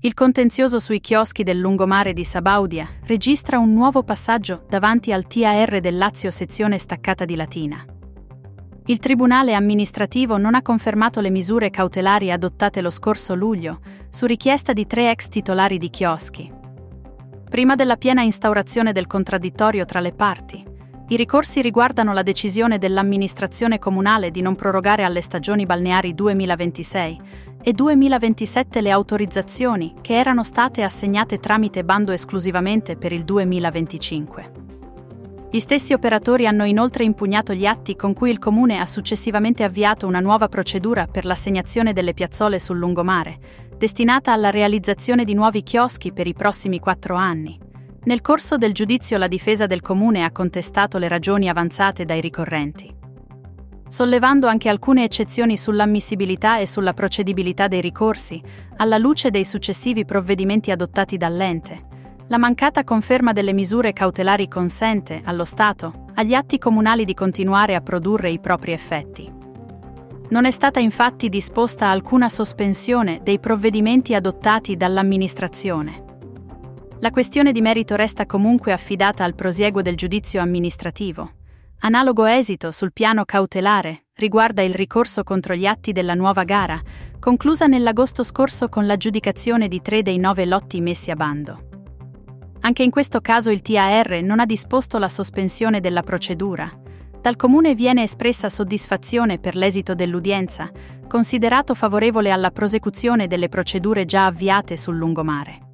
Il contenzioso sui chioschi del lungomare di Sabaudia registra un nuovo passaggio davanti al TAR del Lazio sezione staccata di Latina. Il Tribunale amministrativo non ha confermato le misure cautelari adottate lo scorso luglio su richiesta di 3 ex titolari di chioschi. Prima della piena instaurazione del contraddittorio tra le parti, i ricorsi riguardano la decisione dell'amministrazione comunale di non prorogare alle stagioni balneari 2026 e 2027 le autorizzazioni che erano state assegnate tramite bando esclusivamente per il 2025. Gli stessi operatori hanno inoltre impugnato gli atti con cui il Comune ha successivamente avviato una nuova procedura per l'assegnazione delle piazzole sul lungomare, destinata alla realizzazione di nuovi chioschi per i prossimi 4 anni. Nel corso del giudizio la difesa del Comune ha contestato le ragioni avanzate dai ricorrenti, sollevando anche alcune eccezioni sull'ammissibilità e sulla procedibilità dei ricorsi, alla luce dei successivi provvedimenti adottati dall'ente. La mancata conferma delle misure cautelari consente, allo Stato, agli atti comunali di continuare a produrre i propri effetti. Non è stata infatti disposta alcuna sospensione dei provvedimenti adottati dall'amministrazione. La questione di merito resta comunque affidata al prosieguo del giudizio amministrativo. Analogo esito sul piano cautelare riguarda il ricorso contro gli atti della nuova gara, conclusa nell'agosto scorso con l'aggiudicazione di 3 dei 9 lotti messi a bando. Anche in questo caso il TAR non ha disposto la sospensione della procedura. Dal Comune viene espressa soddisfazione per l'esito dell'udienza, considerato favorevole alla prosecuzione delle procedure già avviate sul lungomare.